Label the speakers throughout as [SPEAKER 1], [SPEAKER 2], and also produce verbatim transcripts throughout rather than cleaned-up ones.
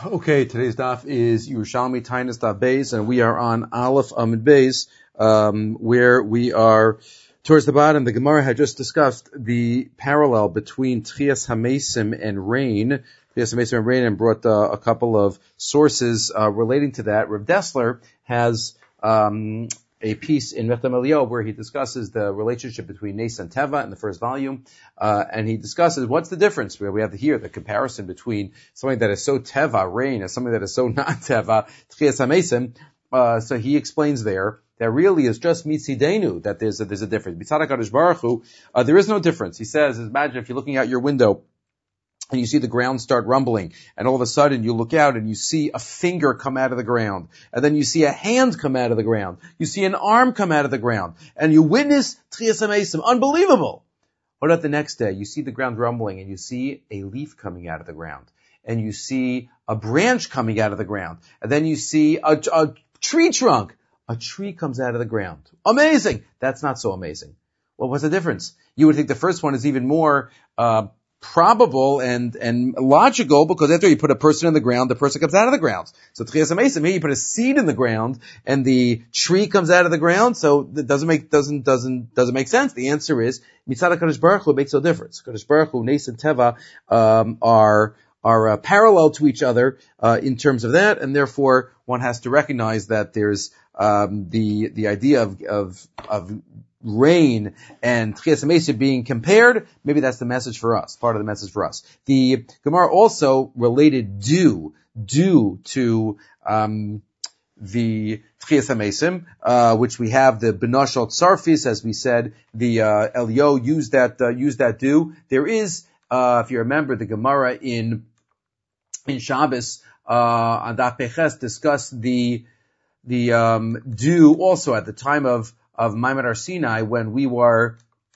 [SPEAKER 1] Okay, today's daf is Yerushalmi Tainas Daf Beis, and we are on Aleph Amid Beis, um, where we are towards the bottom. The Gemara had just discussed the parallel between Tchias HaMesim and rain, Tchias HaMesim and rain, and brought uh, a couple of sources uh, relating to that. Rav Dessler has um, a piece in Mechtam Eliyot where he discusses the relationship between Nes and Teva in the first volume, uh, and he discusses what's the difference. We have here the comparison between something that is so Teva, rain, and something that is so not Teva, Tchias HaMesim. Uh, so he explains there that really is just Mitzidenu that there's a, there's a difference. Mitzad HaKadosh Baruch Hu, uh, there is no difference. He says, imagine if you're looking out your window and you see the ground start rumbling, and all of a sudden you look out and you see a finger come out of the ground, and then you see a hand come out of the ground, you see an arm come out of the ground, and you witness Tchias HaMesim. Unbelievable! What about the next day? You see the ground rumbling, and you see a leaf coming out of the ground, and you see a branch coming out of the ground, and then you see a, a tree trunk. A tree comes out of the ground. Amazing! That's not so amazing. Well, what's the difference? You would think the first one is even more uh probable and, and logical, because after you put a person in the ground, the person comes out of the ground. So Tchias HaMesim, here you put a seed in the ground and the tree comes out of the ground, so it doesn't make, doesn't, doesn't, doesn't make sense. The answer is, Mitzad HaKadosh Baruch Hu makes no difference. Kadosh Baruch Hu, Nes and Teva, um, are, are uh, parallel to each other, uh, in terms of that, and therefore one has to recognize that there's, um, the, the idea of, of, of, rain and Tchias HaMesim being compared, maybe that's the message for us, part of the message for us. The Gemara also related dew, dew to um the Tchias HaMesim, uh, which we have the Benoshot Sarfis, as we said, the uh, Elio used that, uh, used that dew. There is, uh, if you remember, the Gemara in, in Shabbos, uh, on Daf Peches discussed the, the, um, dew also at the time of of Maimon Har Sinai, when we were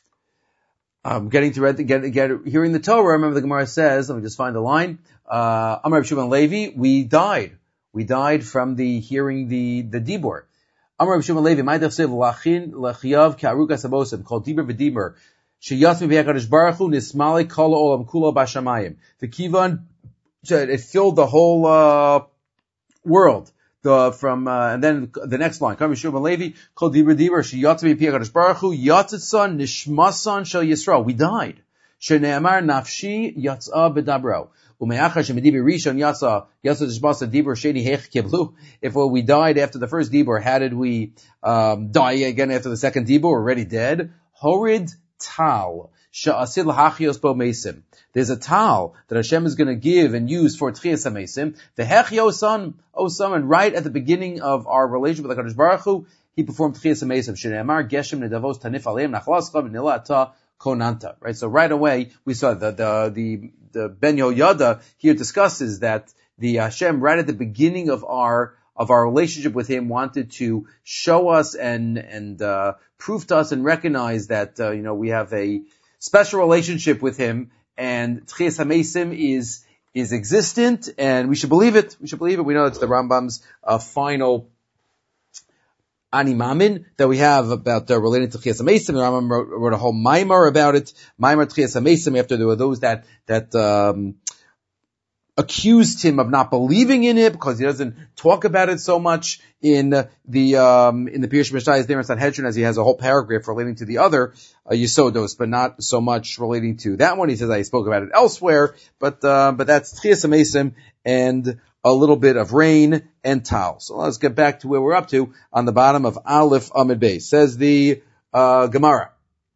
[SPEAKER 1] um, getting to read, get, get, hearing the Torah. Remember the Gemara says, let me just find the line, uh, Amar Reb Shimon Levi, we died. We died from the hearing the, the Dibur. Amar Reb Shimon Levi, my dechsev lachin lechiyav ka'arukas abosim, called Dibur v'Dibur, sheyatzmi v'yakadosh baruch hu nismali kol olam kulo b'shamayim. The kivan, it filled the whole, uh, world. The, from, uh, and then the next line, Kam Yeshua Levi, Kol Dibur Dibur, Sheyatzav Pi HaKadosh Baruch Hu, Yatzitza Nishmasan Shel Yisrael. We died. Shene'amar Nafshi Yatza B'Dabro. Ume'achar Shemedibur Rishon Yatza, Yatza Nishmasa Dibur Sheni Hech Kiblu. If well, we died after the first Dibur, how did we, um, die again after the second Dibur? We're already dead. Horid Tal. Sha'asid L'Hachios Bo Mesim. There's a tal that Hashem is going to give and use for Tchias HaMesim. The Hech Yosan, Osam, and right at the beginning of our relationship with HaKadosh Baruch Hu, he performed Tchias HaMesim. Shne'emar Geshem Nedavos Tanif Aleim Nachlascha V'Nila Ata Konanta. Right? So right away, we saw the, the, the, the Ben Yoyada here discusses that the Hashem, right at the beginning of our, of our relationship with Him, wanted to show us and, and, uh, prove to us and recognize that, uh, you know, we have a special relationship with Him, and Tchias HaMesim is, is existent, and we should believe it. We should believe it. We know it's the Rambam's, uh, final Ani Mamin that we have about, uh, related to Tchias HaMesim. The Rambam wrote, wrote a whole Maimar about it. Maimar Tchias HaMesim, after there were those that, that, um, accused him of not believing in it because he doesn't talk about it so much in the um in the Pirush Mishnayos there in Sanhedrin, as he has a whole paragraph relating to the other uh, Yisodos, but not so much relating to that one. He says I spoke about it elsewhere, but uh, but that's Tchias HaMesim and a little bit of rain and Tal. So let's get back to where we're up to on the bottom of Aleph Amid Beis. Says the uh Gemara.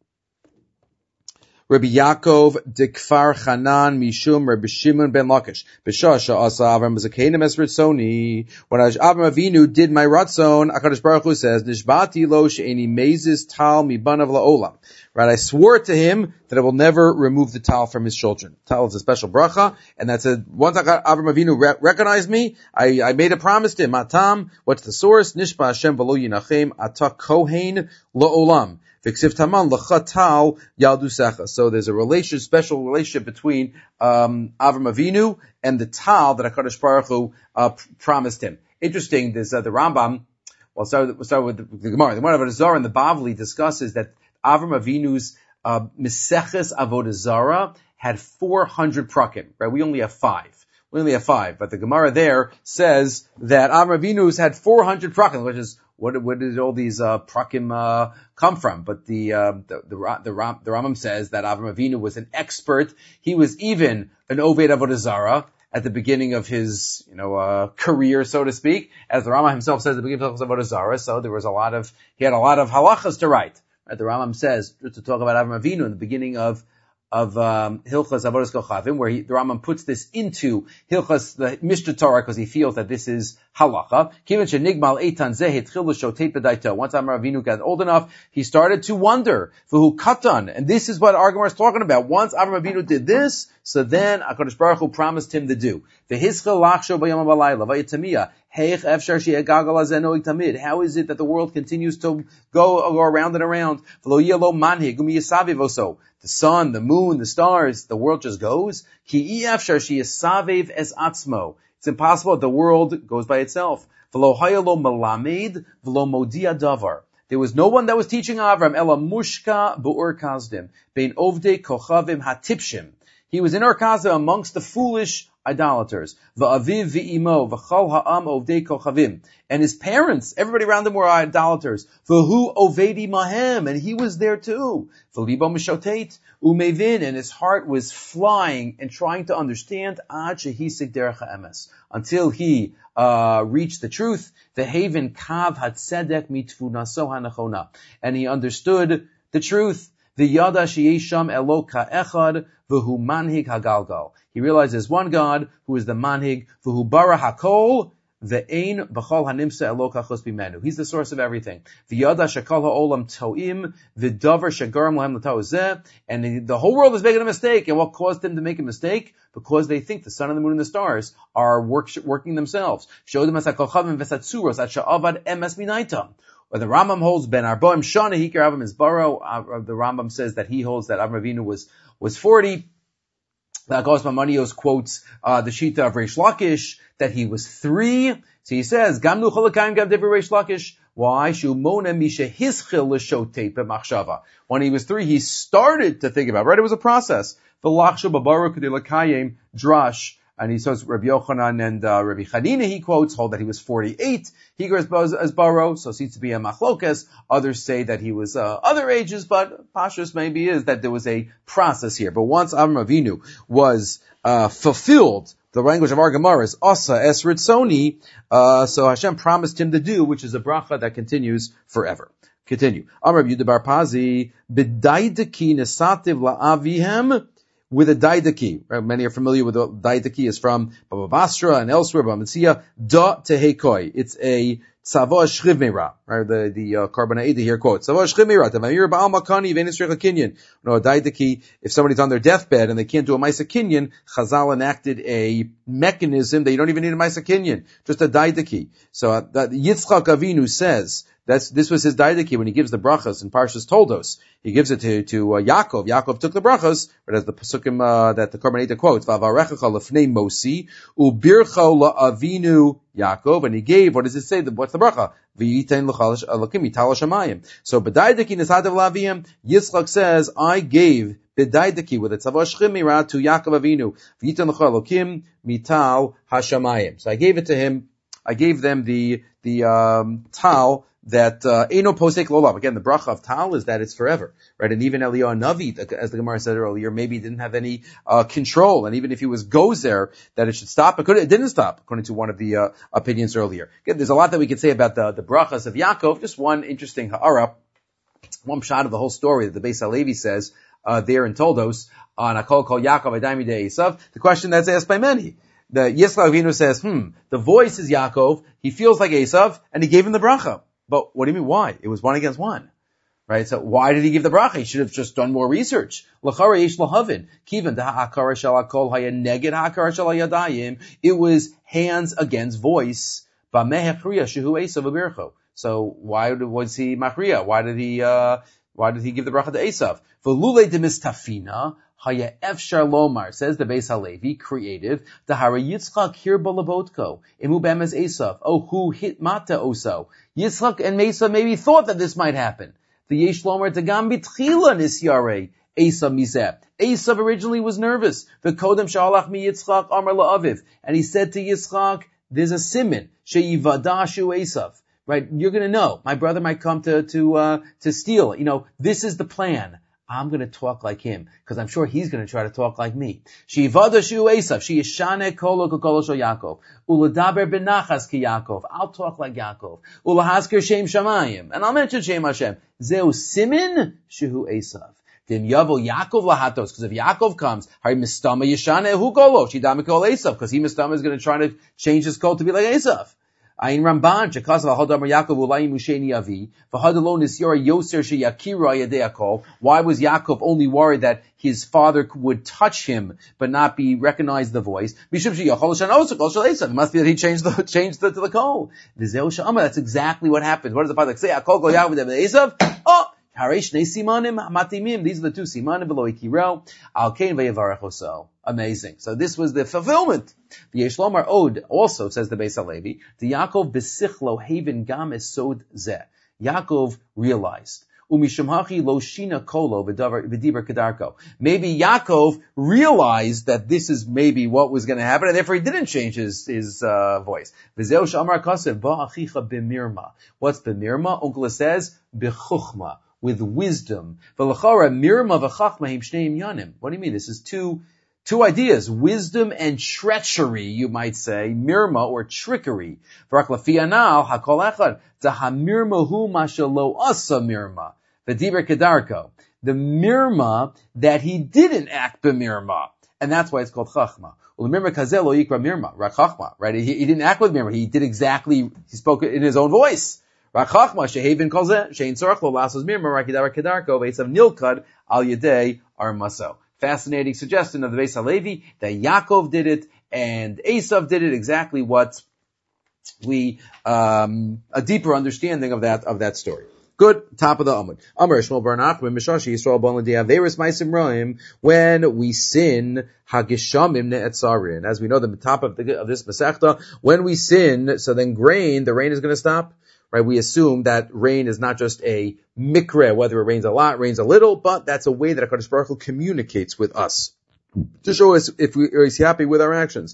[SPEAKER 1] Rabbi Yaakov de Kfar Chanan Mishum Rabbi Shimon ben Lakish. B'shasha asa Avram Zakenim es Ritzoni. When Avram Avinu did my Ratzon, HaKadosh Baruch Hu says, Nishbati lo she'eni mezes tal mibanav la'olam. Right, I swore to him that I will never remove the tal from his children. Tal is a special bracha, and that's a, once Avram Avinu re- recognized me, I, I made a promise to him. Matam, what's the source? Nishba Hashem v'lo yinachem ata kohen la'olam. So there's a relationship, special relationship between um, Avram Avinu and the tal that HaKadosh Baruch Hu uh, promised him. Interesting, there's uh, the Rambam, well, start, we'll start with the, the Gemara. The Gemara of Zohar and the Bavli discusses that Avram Avinu's uh, Meseches Avodah Zarah had four hundred prakim, right? We only have five. We only have five. But the Gemara there says that Avram Avinu's had four hundred prakim, which is, what, where did all these, uh, prakim, uh, come from? But the, uh, the, the, the, Ram, the Rambam says that Avram Avinu was an expert. He was even an Oved Avodah Zarah at the beginning of his, you know, uh, career, so to speak. As the Rambam himself says at the beginning of his Avodah Zarah, so there was a lot of, he had a lot of halachas to write. Right? The Rambam says, to talk about Avram Avinu in the beginning of of um, Hilchas Avodas Kochavim, where he, the Rambam puts this into Hilchas, the Mishnah Torah, because he feels that this is halacha. Kivan shenigmal eitan zeh hitchil l'shotei pedaito. Once Avram Avinu got old enough, he started to wonder, v'hu katan, and this is what our Gemara is talking about. Once Avram Avinu did this, so then HaKadosh Baruch Hu promised him to do. V'hischel lachsho b'yom ha'balayla, v'yitamiya, heich efshar she'egagal hazeh noig tamid. How is it that the world continues to go, go around and around? V'lo yeh lo manhig, u'miyasaviv oso. The sun, the moon, the stars, the world just goes. Ki efshar she'esaviv es atzmo. It's impossible that the world goes by itself. V'lo haya lo melamed, v'lo modia davar. There was no one that was teaching Avram, ela mushka bu'ur kazdim, bein ovdei kochavim hatipshim. He was in Ur Kasdim amongst the foolish idolaters. V'aviv v'imo v'chol ha'am ovdei kochavim. And his parents, everybody around him were idolaters. V'hu ovedi mahem, and he was there too. V'libo mishotet umevin, and his heart was flying and trying to understand ad shehisik derech ha'emes, until he uh reached the truth. V'haven kav hatzedek mitfunaso hanachona, and he understood the truth. V'yada sheyesham eloka echad v'hu manhig hagalgal. He realized there's one God who is the manhig, v'hu bara hakol ve'ein b'chol hanimsa eloka chos bimenu. He's the source of everything. V'yada shekal ha'olam to'im v'davar shegaram lahem l'ta'ozeh. And the whole world is making a mistake. And what caused them to make a mistake? Because they think the sun and the moon and the stars are work, working themselves. Shodim as ha'kochavim v'satzuros at sha'avad emes minaitam. Or the Rambam holds Ben Arbaim Shana Hikar Avram is Baro. Uh, the Rambam says that he holds that Avram Avinu was was forty. The Agos Mamanios quotes uh, the Shita of Reish Lakish that he was three. So he says Gamnu Cholakayim Gav Devar Reish Lakish. Why? Shumona Misha Hischil L'Shotei B'Machshava. When he was three, he started to think about it. Right, it was a process. V'Lachsha B'Baru K'dei L'Kayim Drash. And he says Rabbi Yochanan and uh, Rabbi Chanina, he quotes, hold that he was forty-eight. He goes as Baro, so seems to be a machlokas. Others say that he was uh, other ages, but Pashtus maybe is that there was a process here. But once Avram Avinu was uh, fulfilled, the language of our Gemara is Asa Es Ritzoni, uh, so Hashem promised him to do, which is a bracha that continues forever. Continue. Amar Yehuda bar Pazi, B'daidaki nesativ la'avihem, with a daidaki. Right? Many are familiar with the daidaki is from Baba Basra and elsewhere, Baba Metzia, da tehekoi. It's a tzavo shchiv meira. Right? The, the, uh, Karbonaida here quotes, tzavo shchiv meira, tavayir ba'al makani, venis recha kinyan. No, a daidaki, if somebody's on their deathbed and they can't do a maisa kinyan, Chazal enacted a mechanism that you don't even need a maisa kinyan, just a daidaki. So, uh, that Yitzchak Avinu says, That's, this was his daidaki when he gives the brachas in Parshas Toldos. He gives it to, to uh, Yaakov. Yaakov took the brachas, but as the Pesukim, uh, that the Karbonaida quotes, V'avarechacha lefnei Mosi, u'bircha la'avinu Yaakov, and he gave, what does it say? What's the bracha? V'yitein l'chalash alakim yital shamayim. So, b'daidaki nesadav la'aviyim, Yitzchak says, I gave b'daidaki with a tzavah shchimira to Yaakov Avinu, v'yitein l'chalakim mital hashamayim. So I gave it to him, I gave them the, the, um, tal, that uh Eino Posek Lolav. Again, the bracha of Tal is that it's forever, right? And even Eliyahu Navi, as the Gemara said earlier, maybe he didn't have any uh control, and even if he was goes there, that it should stop. It could, it didn't stop, according to one of the uh, opinions earlier. Again, there's a lot that we could say about the the brachas of Yaakov. Just one interesting ha'ara, one shot of the whole story that the Beis Halevi says uh there in Toldos on Akol Kol Yaakov Adami De Esav. The question that's asked by many. The Yitzchak Avinu says, hmm, the voice is Yaakov. He feels like Esav, and he gave him the bracha. But what do you mean, why? It was one against one. Right? So why did he give the bracha? He should have just done more research. L'chara yesh lahavin. Kivan da'akara shel hakol haya neged ha'akara shel hayadayim. It was hands against voice. B'meh hechriya shehu Esav v'bircho. So why was he machriya? Why did he, uh, why did he give the bracha to Esav? V'lulei demistafina. Haya efshar lomar, says the Beis Halevi, creative, the Hara Yitzchak hir balabotko, imu bemes Esav, oh who hit mata oso. Yitzchak and Mesa maybe thought that this might happen. The yesh lomar tagam bitchila nisyare, Esav miseh. Esav originally was nervous. The kodem shalach mi Yitzchak amar la'aviv. And he said to Yitzchak, there's a siman, she'yivadashu Esav. Right? You're gonna know. My brother might come to, to, uh, to steal. You know, this is the plan. I'm going to talk like him, because I'm sure he's going to try to talk like me. She'ivadashu Esav, she'yishane kolo k'kolo shel Yaakov, uladaber benachas ki Yaakov. I'll talk like Yaakov. Ulahaskir shem shamayim, and I'll mention Shem Hashem. Zeu simin shehu Esav. Dim yavo Yaakov lahatos, because if Yaakov comes, hari mistama yishane hu kolo, shidam kol Esav, because he mistama is going to try to change his code to be like Esav. Ayin Ramban, shekasav ha'hodamar Yaakov ulayim usheni avi, v'hadalon nisyora yoser sheyakira yadeakol. Why was Yaakov only worried that his father would touch him, but not be recognized the voice? Mishum sheyachol shanosuk kol shel Esav. It must be that he changed the, changed the, to the call. V'zeu she'amar, that's exactly what happens. What does the father say? Akol kol Yaakov Esav? Oh! These are the two simanim below ikiro. Al kain ve'yavarech oso. Amazing. So this was the fulfillment. V'yeshlomar od also says the Beis Halevi. The Yaakov besichlo haven gam esod zeh. Yaakov realized. Umishumhachi lo shina kolo v'diber kedarko. Maybe Yaakov realized that this is maybe what was going to happen, and therefore he didn't change his his uh, voice. V'zeu she'amar kasev ba'achicha b'mirma. What's b'mirma? Uncle says b'chuchma. With wisdom. V'lachara mirma v'chachma him shneim yanim. What do you mean? This is two, two ideas. Wisdom and treachery, you might say. Mirma or trickery. V'rak lafi anal hakol echad. Zahamirma hu mashalo asa mirma. V'diber kedarko. The mirma that he didn't act b'mirma. And that's why it's called chachma. U'lemirma kazel lo yikra mirma. Rak chachma. Right? He, he didn't act with mirma. He did exactly, he spoke in his own voice. Rachachma shehavin kolzeh shein tzorach lo lasos mirma rakidar kedarko veisav nilkad al yedei armaso. Fascinating suggestion of the Beis Halevi that Yaakov did it and Esav did it. Exactly what we um a deeper understanding of that of that story. Good. Top of the Amud. Amar Shmuel Barnach when Mishashi Yisrael bon l'di averis ma'asim ra'im, when we sin hagishamim ne'etzarin. As we know, the top of, the, of this Masechta, when we sin, so then grain, the rain is going to stop. Right, we assume that rain is not just a mikre, whether it rains a lot, rains a little, but that's a way that HaKadosh Baruch Hu communicates with us to show us if we is happy with our actions.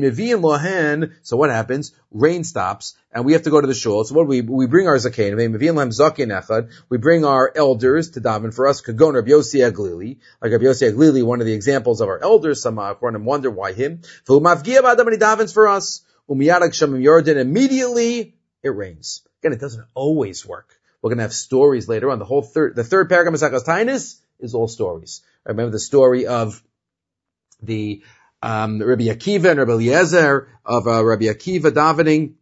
[SPEAKER 1] So what happens? Rain stops, and we have to go to the shul. So what do we we bring our zaken? We bring our elders to daven for us. Kagon Rabbi Yossi Aglili, like Rabbi Yossi Aglili, one of the examples of our elders. Some Achronim wonder why him. And he davens for us. Immediately it rains. Again, it doesn't always work. We're going to have stories later on. The whole third, the third paragraph of Maseches Taanis is all stories. I remember the story of the um, Rabbi Akiva and Rabbi Eliezer, of uh, Rabbi Akiva davening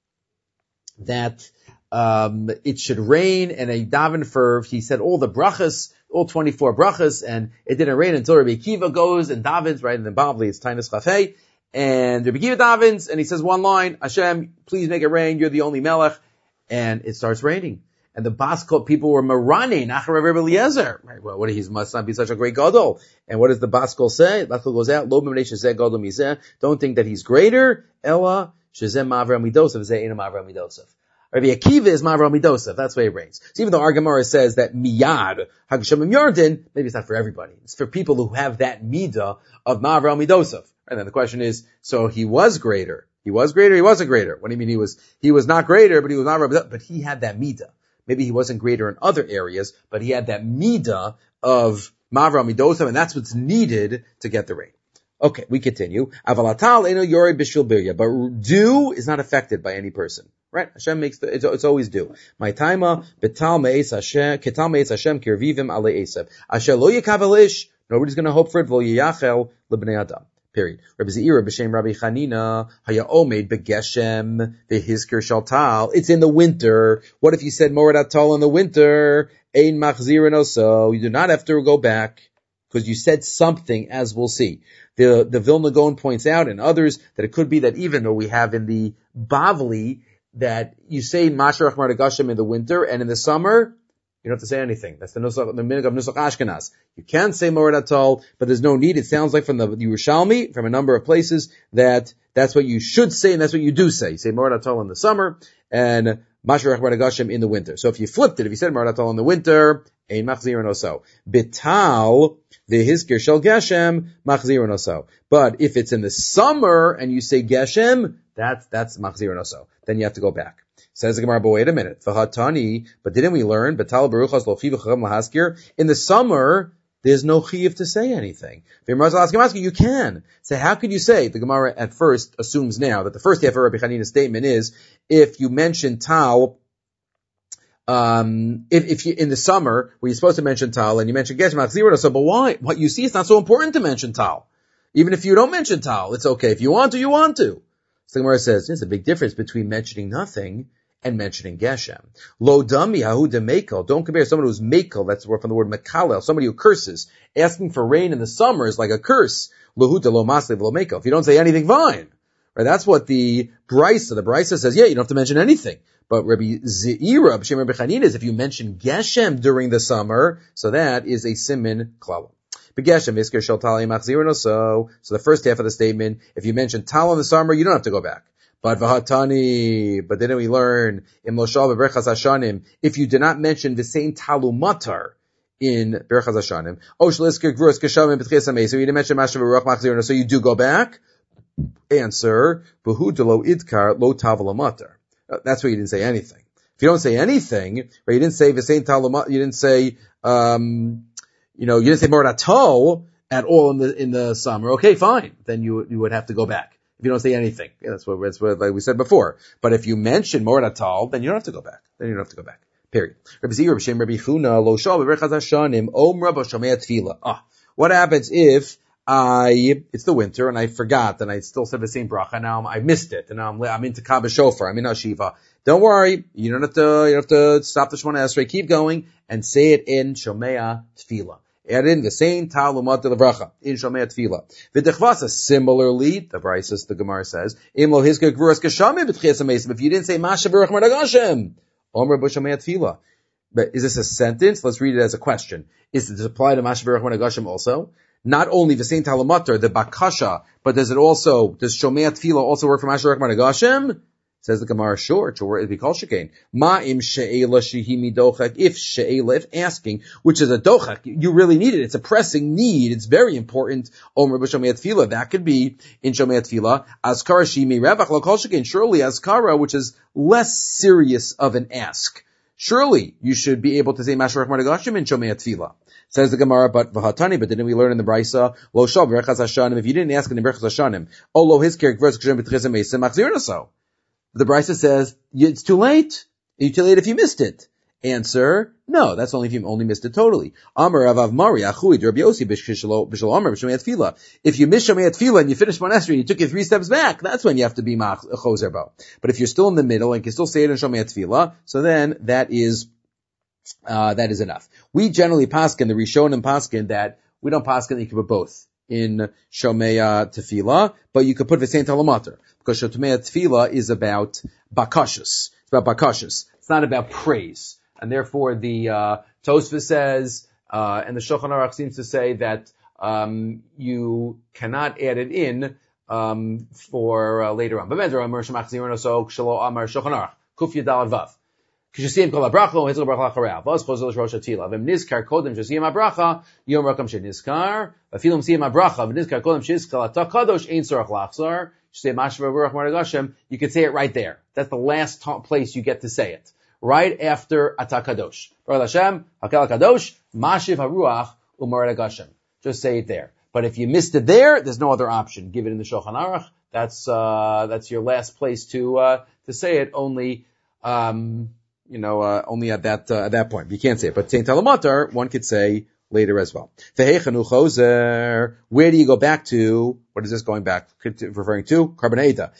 [SPEAKER 1] that um, it should rain, and he davened for, he said all the brachas, all twenty-four brachas, and it didn't rain until Rabbi Akiva goes and davens, right, and then Bavli, it's Taanis Chafei, and Rabbi Akiva davens, and he says one line, Hashem, please make it rain, you're the only melech. And it starts raining. And the Baskol people were marani, nachar Rabbi Eliezer. Right, well, what, he must not be such a great gadol. And what does the Baskol say? Baskol goes out, lo b'mnei shezeh gadol mizeh. Don't think that he's greater. Ella, shezeh mavra midosef, zeh ina mavra midosef. Rabbi Akiva is mavra midosef. That's why it rains. So even though our Gemara says that miyad, hageshamim yardin, maybe it's not for everybody. It's for people who have that midah of mavra midosef. And then the question is, so he was greater. He was greater, he wasn't greater. What do you mean he was, he was not greater, but he was not, but he had that midah. Maybe he wasn't greater in other areas, but he had that midah of mavra midosav, and that's what's needed to get the rain. Okay, we continue. Avalatal eno yori bishul birya, but dew is not affected by any person. Right? Hashem makes the, it's, it's always dew. My taima, betal me'es Hashem, ketal me'es Hashem, kirvivim ale esav. Asher lo yikavel ish, nobody's gonna hope for it, vol yiyachel lebnei adam. Period. Rabbi Zeira b'shem Rabbi Chanina haya omed begeshem v'hizker shaltal. It's in the winter. What if you said Mored Atal in the winter? Ein machzirin oso. You do not have to go back because you said something, as we'll see. The the Vilna Gaon points out, and others, that it could be that even though we have in the Bavli that you say Masharach Mardagashem in the winter, and in the summer you don't have to say anything. That's the nusach, the minhag of Nusach Ashkenaz. You can say Mored Atal, but there's no need. It sounds like from the Yerushalmi, from a number of places, that that's what you should say, and that's what you do say. You say Mored Atal in the summer, and Mashiach Bar Gashem in the winter. So if you flipped it, if you said Maratal in the winter, Ein Machzirin Oso. Bital, the Hizkir Shel Geshem, Machzirin Oso. But if it's in the summer and you say Geshem, that's, that's Machzirin Oso. Then you have to go back. Says the Gemara, but wait a minute. V'hatani, but didn't we learn, Bital Baruchas Lo Chiv Chacham Lahaskir? In the summer, there's no chiv to say anything. You can. So how could you say, the Gemara at first assumes now that the first half of Rabbi Chanina's statement is, if you mention tal, um, if, if you, in the summer, where you're supposed to mention tal, and you mention geshem, so, but why? What you see, it's not so important to mention tal. Even if you don't mention tal, it's okay. If you want to, you want to. So the Gemara says, there's a big difference between mentioning nothing and mentioning Geshem. Lo dami hahu de mekel. Don't compare someone who's mekel, that's from the word mekalel, somebody who curses. Asking for rain in the summer is like a curse. Lohu de lo maslev lo mekel. If you don't say anything, fine. Right? That's what the Brisa, the Brisa says, yeah, you don't have to mention anything. But Rabbi Zeira, B'Shem Rabbi Chanina, is if you mention Geshem during the summer, so that is a simin klala. B'Geshem, isker shel tal machzirin oso. So the first half of the statement, if you mention tal in the summer, you don't have to go back. But v'hatani, but didn't we learn in Moshav Berachas Hashanim, if you did not mention the same talumatar in Berachas Hashanim, Osh Lisker Gvurus Keshavim B'Tchias HaMeis, so you didn't mention Mashav Baruch Machzirna, so you do go back? Answer, V'hu Delo Idkar Lo Tavalamatar. That's why you didn't say anything. If you don't say anything, right, you didn't say the same talumatar, you didn't say, um, you know, you didn't say Morato at all in the, in the summer, okay, fine. Then you, you would have to go back. If you don't say anything, yeah, that's what, that's what, like we said before. But if you mention Moratal, then you don't have to go back. Then you don't have to go back. Period. Rabbi Zira, Rabbi Shem, Rabbi Chuna, Lo Shal, Berachas Hashanim, Omra B'Shamei Tefila. Ah, what happens if I, it's the winter and I forgot and I still said the same bracha, now I'm, I missed it, and now I'm, I'm into Kabbalah Shofar, I'm in Hashiva. Don't worry, you don't have to, you don't have to stop the Shemona Esrei, keep going and say it in Shomea Tefila. Add in the same talumat de levracha in Shomei Tefila. V'dechvasa, similarly, the Brisa, the Gemara says, Im lo hizker gvuras keshamim b'tchias hamesim. If you didn't say Masha Baruch Mardagashem, Omer b'Shomei Tefila. But is this a sentence? Let's read it as a question. Is it apply to Masha Baruch Mardagashem also? Not only the same talumatar, the bakasha, but does it also, does Shomei Tefila also work for Masha Baruch Mardagashem? Says the Gemara, sure, sure, it'd be called shekain. Ma'im she'ela shehimi dochak, if she'ela, if asking, which is a dochak, you really need it, it's a pressing need, it's very important, omer b'shomei tefila, that could be in shomei tefila, azkara shehimi revach lo kol shekain, surely azkara, which is less serious of an ask. Surely, you should be able to say Mashiach Maragashim in shomei tefila. Says the Gemara, but v'hatani, but didn't we learn in the Brisa, lo shal b'rechaz hashanim, if you didn't ask in the b'rechaz hashanim, o lo hizker gvurus keshem b'tchias hamesim, machzir naso. The Brisa says, it's too late. It's too late if you missed it. Answer, no, that's only if you only missed it totally. Amar Avav Mari, Achui, Rabbi Yossi, Bishal Amar, B'Shomei Tefila. If you missed Shomei Tefila and you finished Monesri and you took it three steps back, that's when you have to be Choser Bo. But if you're still in the middle and can still say it in Shomei Tefila, so then that is, uh, that is enough. We generally paskin, the Rishonim paskin, that we don't paskin that you can put both in Shomei Tefila, but you could put the same Talamater. Because Shomei Tefila is about bakashas. It's about bakashas. It's not about praise. And therefore the, uh, Tosfos says, uh, and the Shulchan Aruch seems to say that, um, you cannot add it in, um, for, uh, later on. But Mendra, Amar Shemach Zirano, so, Shalo Amar Shulchan Aruch, Kuf Yadal Vav. Kishasiyim kol habracha, hizol bracha lacharav. Vos chozol rosh hatila. V'im nizkar kodem shasiyim habracha, yom rakam shenizkar. V'afilum siyim habracha, v'nizkar kodem shizkal ata kadosh, ein tzorach lachzar. You say Mashiach Baruch Mardagashem, you can say it right there. That's the last ta- place you get to say it. Right after Ata Kadosh. Baruch Hashem, Hakel Kadosh, Mashiach Haruach U'Mardagashem. Just say it there. But if you missed it there, there's no other option. Give it in the Shulchan Aruch. That's, uh, that's your last place to, uh, to say it. Only, um, you know, uh, only at that, uh, at that point. You can't say it. But Tein Talamatar, one could say later as well. Where do you go back to? What is this going back, referring to? Karbonaita.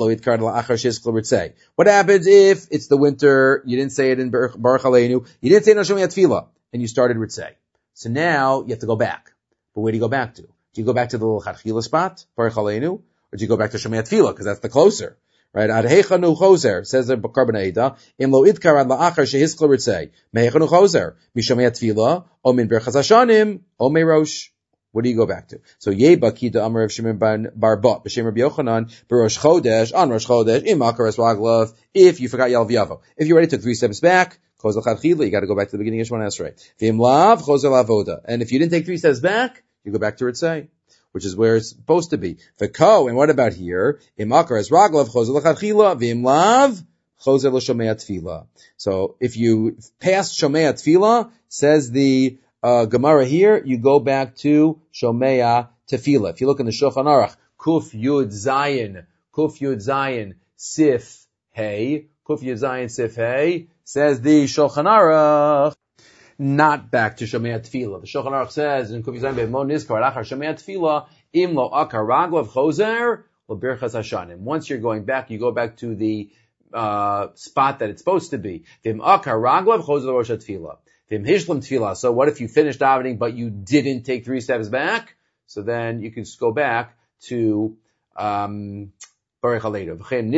[SPEAKER 1] What happens if it's the winter, you didn't say it in Baruch Aleinu, you didn't say it in Shomei Tefila, and you started Ritzei. So now you have to go back. But where do you go back to? Do you go back to the little Chachila spot, Baruch Aleinu, or do you go back to Shomei Tefila, because that's the closer? Right? Ad heichanu choser, says the Karbonaita, im lo idkar ad la'achar shehiskla ritzei. Meheichanu choser, mishomei tefila, o min berchaz hashanim, o meirosh. What do you go back to? So Yeba Kita Amar of Shimon Bar Ba B'Shem Rabbi Yochanan B'Rosh Chodesh on Rosh Chodesh in Makaras Raglav. If you forgot Yalav Yavo, if you already took three steps back, Chozel Chadchila, you got to go back to the beginning of Shemona Esrei. V'Im Lav Chozel Avoda, and if you didn't take three steps back, you go back to Ritzay, which is where it's supposed to be. V'Ko, and what about here? In Makaras Raglav Chozel Chadchila V'Im Lav Chozel Shomei Tefila. So if you passed Shomei Tefila, says the Uh, Gemara here, you go back to Shomea Tefillah. If you look in the Shulchan Aruch, Kuf Yud Zayin, Kuf Yud Zayin, Sif Hey, Kuf Yud Zayin, Sif Hey, says the Shulchan Aruch, not back to Shomea Tefillah. The Shulchan Aruch says in Kuf Yud Zayin, Be'mo Nizkar, Achar Shomea Tefillah, Im Lo Akar Raglav Chozer, Lo Birchas Hashanim. Once you're going back, you go back to the uh spot that it's supposed to be. V'im Akar Raglav Chozer Rosh Tefillah. So what if you finished davening but you didn't take three steps back? So then you can just go back to um Baruch Aleinu.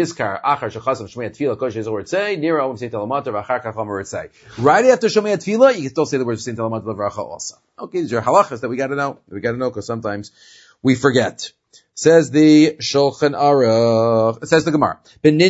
[SPEAKER 1] Right after Shomei Tefillah, you can still say the words Saint Alamat Levracha also. Okay, these are halachas that we got to know. We got to know because sometimes we forget. Says the Shulchan Aruch, says the Gemara.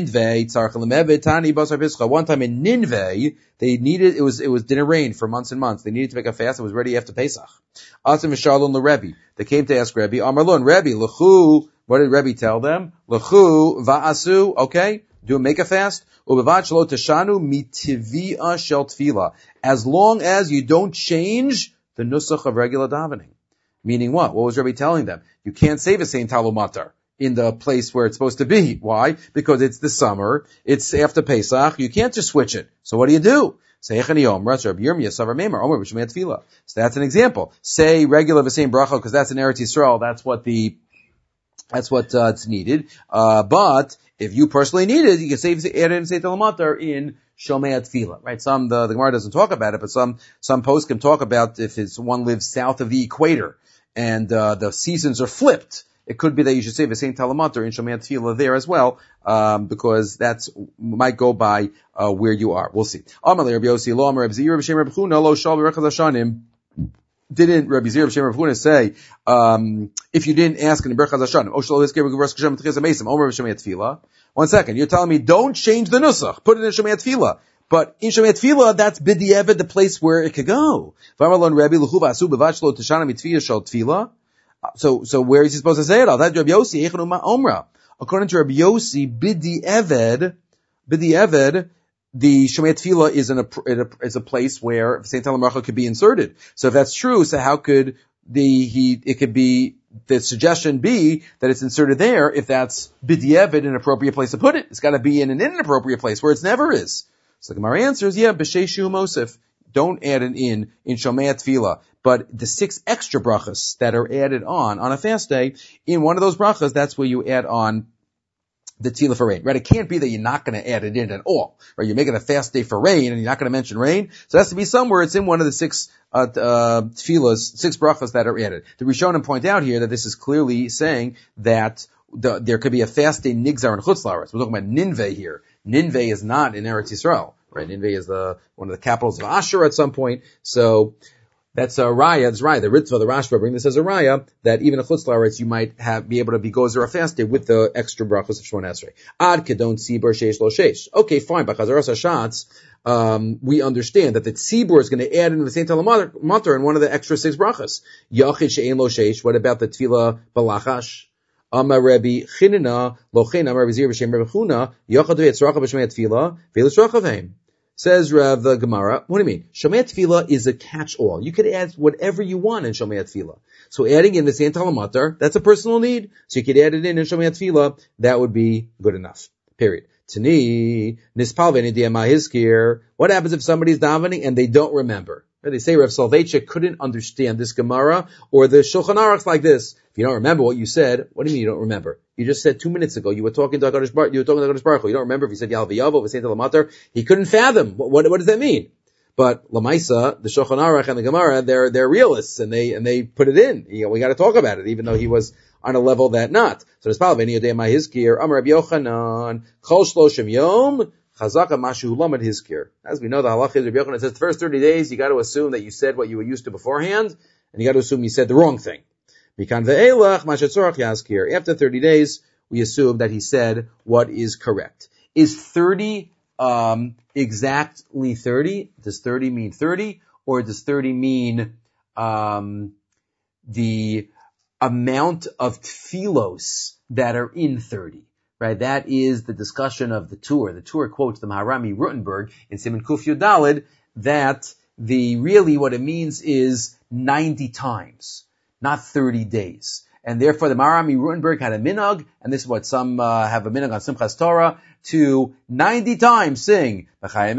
[SPEAKER 1] One time in Ninveh, they needed, it was, it was, didn't rain for months and months. They needed to make a fast. It was ready after Pesach. Asim V'Shalom LeRebbe. They came to ask Rebbe, Amarlon, Rebbe, L'chu, what did Rebbe tell them? L'chu va'asu, okay, do make a fast. Ubevad shelo teshanu mitivia shel tefila. As long as you don't change the nusach of regular davening. Meaning what? What was Rebbe telling them? You can't say the same talumatar in the place where it's supposed to be. Why? Because it's the summer. It's after Pesach. You can't just switch it. So what do you do? So that's an example. Say regular the same bracha because that's in Eretz Yisrael. That's what the that's what uh, it's needed. Uh, but if you personally need it, you can say add in say talumatar in Shomei Tefillah, right? Some the, the Gemara doesn't talk about it, but some some posts can talk about if it's one lives south of the equator and uh, the seasons are flipped. It could be that you should say the same Talamatar in Shomei Tefillah there as well, um, because that's might go by uh, where you are. We'll see. Didn't Rabbi Zir B'Shem Rav Huna say, um, if you didn't ask in the Berachas Hashanim, one second, you're telling me don't change the nusach, put it in Shomei Tefillah. But in Shomei Tefillah, that's b'di'evet, the place where it could go. So, so where is he supposed to say it? According to Rabbi Yossi, b'di'evet, b'di'evet, the Shomei Tefillah is in a, is a place where Saint Talmud could be inserted. So if that's true, so how could the, he, it could be, the suggestion be that it's inserted there if that's b'di'evet, an appropriate place to put it. It's gotta be in an inappropriate place where it never is. So the Gemara answers, yeah, b'sheishu mosif. Don't add an in, in Shomei Tefillah. But the six extra brachas that are added on, on a fast day, in one of those brachas, that's where you add on the tefillah for rain, right? It can't be that you're not going to add it in at all, right? You're making a fast day for rain and you're not going to mention rain. So it has to be somewhere. It's in one of the six, uh, uh, tefillahs, six brachas that are added. The Rishonim point out here that this is clearly saying that the, there could be a fast day nigzar in Chutz La'aretz. We're talking about Ninveh here. Ninveh is not in Eretz Yisrael, right? Ninveh is the, one of the capitals of Ashur at some point. So, that's a raya, that's raya. The Ritva, the Rashba bring this as a raya, that even a Chutz La'aretz you might have, be able to be gozer a fast day with the extra brachos of Shmona Esrei. Ad kedon tzibur sheish lo sheish. Okay, fine, but Chazaras Hashatz, um, we understand that the tzibur is going to add in the same Talamatar in one of the extra six brachos. Yachid she'ein lo sheish. What about the tefillah balachash? Amar Rabbi Chinina, lochein Amar Rabbi Zir b'shem Rabbi Chuna, yachad v'etzracha b'shmei tefillah, v'etzracha v'heim. Says Rav the Gemara, what do you mean? Shomei Tefillah is a catch-all. You could add whatever you want in Shomei Tefillah. So adding in the same Talamatar, that's a personal need. So you could add it in in Shomei Tefillah. That would be good enough. Period. Tani, nispal v'nidiyama hizkir. What happens if somebody's davening and they don't remember? They say Rav Soloveitchik couldn't understand this Gemara or the Shulchan Aruch like this. If you don't remember what you said, what do you mean you don't remember? You just said two minutes ago you were talking to HaKadosh Baruch, you were talking to HaKadosh Baruch Hu. You don't remember if you said Yal V'Yavo, V'Sein Talamatar. He couldn't fathom. What, what, what does that mean? But Lamaisa, the Shulchan Aruch and the Gemara, they're, they're realists and they, and they put it in. You know, we gotta talk about it, even though he was on a level that not. So there's Pal V'Ni Yodei Ma Hizkir, Amar Rabbi Yochanan, Kol Shloshim Yom, Chazaka Mashu Lamed Hizkir. As we know, the halach is Rabbi Yochanan says the first thirty days you got to assume that you said what you were used to beforehand, and you got to assume you said the wrong thing. Mikan ve'elach mashatzorach yaskir. After thirty days, we assume that he said what is correct. Is thirty um, exactly thirty? Does thirty mean thirty? Or does thirty mean um, the amount of tfilos that are in thirty? Right? That is the discussion of the Tur. The Tur quotes the Maharami Rutenberg in Siman Kuf Yudalid that the really what it means is ninety times, not thirty days. And therefore the Maharami Rutenberg had a minhag, and this is what some uh, have a minhag on Simchas Torah, to ninety times sing, because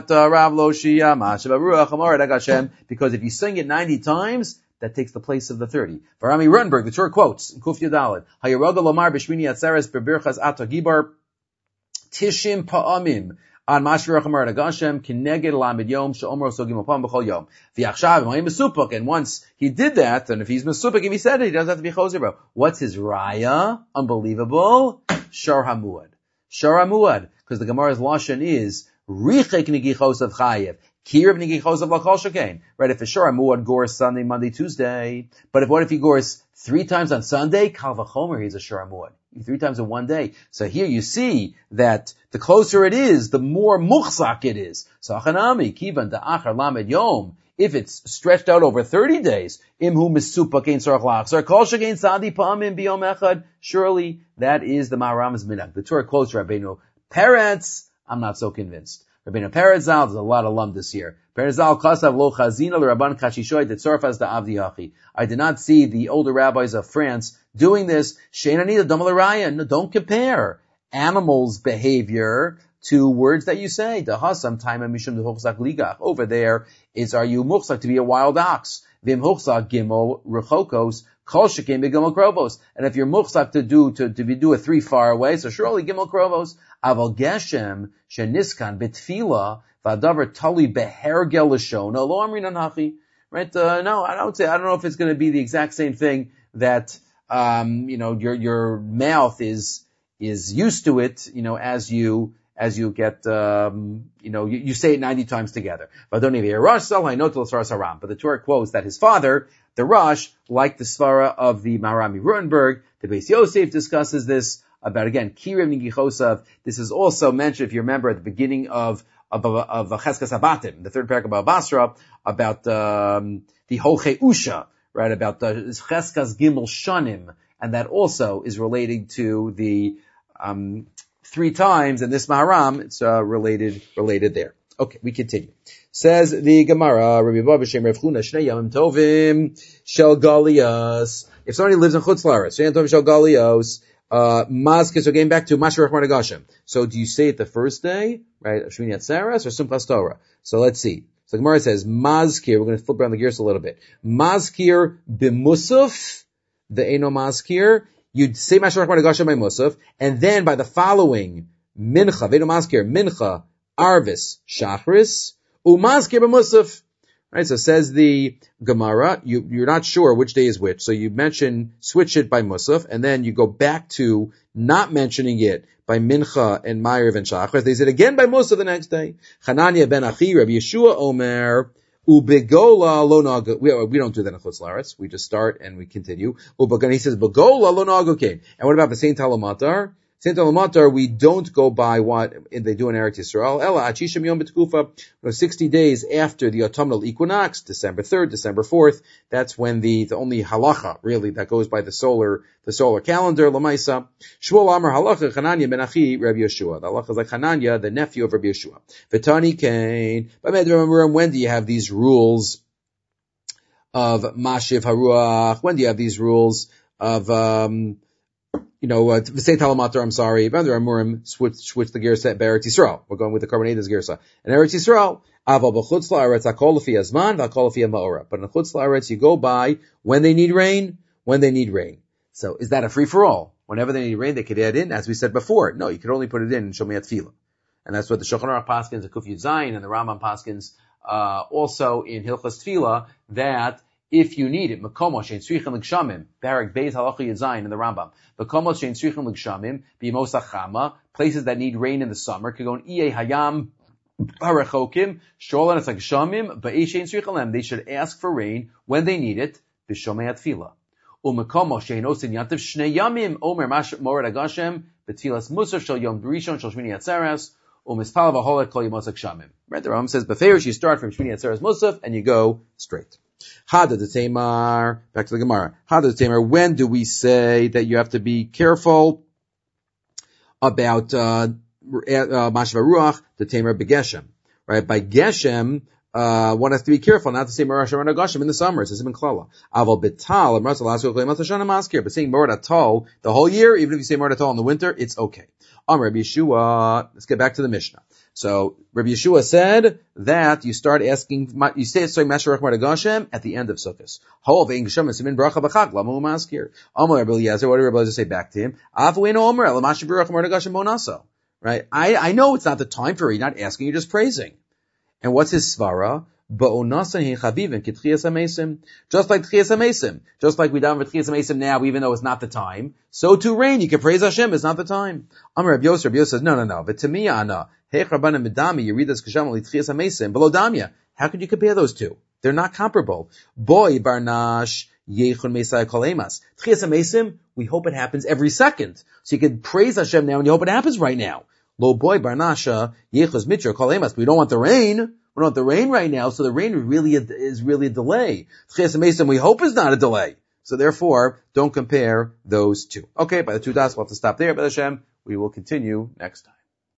[SPEAKER 1] if you sing it ninety times, that takes the place of the thirty. Maharami Rutenberg, the Torah quotes, in Kuf Yudalid, Hayaroga Lomar B'Shmini Atzeres B'Birchas Ata Gibar Tishim Pa'amim on Mashvirach Amar Agashem Kineged Lamed Yom She'omro Sogim Opam B'Chol Yom V'Yachshav Ma'im Mesupuk. And once he did that, and if he's Mesupuk, if he said it, he doesn't have to be Choser bro. What's his raya? Unbelievable. Shar HaMuad. Shar HaMuad. Because the Gemara's Lashon is Richek Nigichos of Chayev. Kirib Nigichos of L'Chol Shekain. Right, if a Shar HaMuad gores Sunday, Monday, Tuesday. But if what if he gores three times on Sunday? Kal V'chomer, he's a Shar HaMuad. Three times in one day. So here you see that the closer it is, the more muchzak it is. So achanami, kivan da'achar lamed yom, if it's stretched out over thirty days, imhu misupak ein sarach lachzar, kol shegein sadi pa'amim biyom echad, surely that is the Maharam's minhag. The Torah quotes Rabbeinu Peretz, I'm not so convinced. Rabbeinu Peretz Zal, there's a lot of lum this year. Peretz Zal, kasav lo chazina l'Rabban Kashishoy, tetzorfaz da'avdi hachi. I did not see the older rabbis of France doing this. Sheinanida Domalaraya. No, don't compare animals' behavior to words that you say. Dahasam time mishum dehochzak ligach. Over there is, are you muchzak to be a wild ox? Vim hochzak gimel rechokos kol shekim begimel krovos. And if you're muchzak to do to to be do a three far away, so surely gimel krovos. Aval geshem sheniskan betfila v'adavar tali behergel lashona lo amrinan hachi. Right? Uh, no, I don't say. I don't know if it's going to be the exact same thing that. Um, you know, your, your mouth is, is used to it, you know, as you, as you get, um, you know, you, you say it ninety times together. But the Torah quotes that his father, the Rosh, liked the Svara of the Maharami Rutenberg. The Beis Yosef discusses this about, again, Kirib Nigichosav. This is also mentioned, if you remember, at the beginning of, of, of Cheskas Abatim, the third paragraph of Basra, about, um, the Holchei Usha. Right, about the Cheskas Gimel Shanim, and that also is relating to the um three times, and this Maharam, it's uh, related related there. Okay, we continue. Says the Gemara, Rabbi Baba Shem Rav Chuna Shnei Yamim Tovim Shel Galios. If somebody lives in Chutz La'aretz, Shnei Yamim Tovim Shel Galios, uh, Mazkis, so getting back to Mashvirach Mar Nagashim. So do you say it the first day, right, Shmini Atzeres, or Simchas Torah? So let's see. So the Gemara says, Mazkir, we're going to flip around the gears a little bit. Mazkir b'musaf, the Eino Mazkir, you'd say Mashvirach Mar Nagashim by Musaf, and then by the following, Mincha, Eino Mazkir, Mincha, Arvis, Shachris, Umazkir b'musaf. Right, so says the Gemara, you, you're not sure which day is which, so you mention, switch it by Musaf, and then you go back to not mentioning it by Mincha and Ma'ariv and Shachar. They said again by Musaf the next day. Chananya ben Achi, Rabbi Yeshua Omer, Ubegola lo nago. We, we don't do that in Chutz La'aretz. We just start and we continue. Ubegola, he says, Begola lo nago came. And what about the Saint Talamatar? Saint Alamatar, we don't go by what they do in Eretz Yisrael. Ela achishim yom b'tkufa, sixty days after the autumnal equinox, December third, December fourth. That's when the the only halacha really that goes by the solar the solar calendar. Lamaisa Shmuel Amar halacha Chananya ben Achi Rabbi Yeshua. The halacha is like Chananya, the nephew of Rabbi Yeshua. V'tani kain. But remember, when do you have these rules of mashiv haruach? When do you have these rules of um You know, uh, say Talamatar, I'm sorry, Bandar Amurim, switch, switch the Gersa at Eretz Yisrael. We're going with the Carbonated Gersa. And Eretz Yisrael, Aval b'chutz la'aretz, hakol lefi azman, hakol lefi ma'ora. But in chutz la'aretz, you go by when they need rain, when they need rain. So is that a free-for-all? Whenever they need rain, they could add in, as we said before. No, you could only put it in in Shomei Tefillah. And that's what the Shulchan Aruch Paskins, the Kuf Yud Zayin, and the Rambam Paskins, uh, also in Hilchas Tefillah, that if you need it, Mekomo shein tzrichim l'gshamim, Barak Beis Halacha Yudzayin in the Rambam. Mekomo shein tzrichim l'gshamim, b'yemos hachama, places that need rain in the summer, Kagon Iye Hayam Harachokim, Sholan es ha'gshamim, ba'ei shein tzrichim lem. They should ask for rain when they need it, b'shomei atfila. Umekomo shein osin yantiv shnei yamim omer mash morad agashem betilas musar shel yom rishon shel shmini atzeres umispal v'holek kol yimosak shamim. Right, the Rambam says beferish you start from shmini atzeres musaf and you go straight. Hada the Tamar, back to the Gemara. Hada the Tamar, when do we say that you have to be careful about uh Mashva Ruach, the Tamar begeshem? Right, by Geshem, uh, one has to be careful not to say Marash Aron Agashim in the summer. It says in Klala. Aval Betal, Amrasal Asko Klei Matashana Maskir. But saying Morad Atol the whole year, even if you say Morad Atol in the winter, it's okay. Amr Rabbi Yeshua, let's get back to the Mishnah. So Rabbi Yeshua said that you start asking, you say sorry Mashva Ruach Morad Agashim at the end of Sukkot. Hol ve'in Geshem Simin Bracha B'Chag Lamu Maskir. Amr Rabbi Eliezer, what did Rabbi Eliezer say back to him? Avu Eino Omer El Mashva Ruach Morad Agashim Monaso. Right? I, I know it's not the time for it. You're not asking, you're just praising. And what's his svara? Just like Tchias HaMesim. Just like we daven for Tchias HaMesim now, even though it's not the time. So to rain, you can praise Hashem, it's not the time. Amar Rabbi Yosef, Rabbi Yosef says, no, no, no. But to me, Anna, Heich Rabbanim Medami, you read this Kasham Li Tchias HaMesim, below Damya. How could you compare those two? They're not comparable. Boy, Barnash, Yechon Mesai Kolemas. Tchias HaMesim, we hope it happens every second. So you can praise Hashem now and you hope it happens right now. Lo boy Barnasha, Yechos Mitra Kolemas. We don't want the rain. We don't want the rain right now, so the rain really is really a delay. Tchias HaMesim we hope is not a delay. So therefore, don't compare those two. Okay, by the two dots, we'll have to stop there. But Hashem, we will continue next time.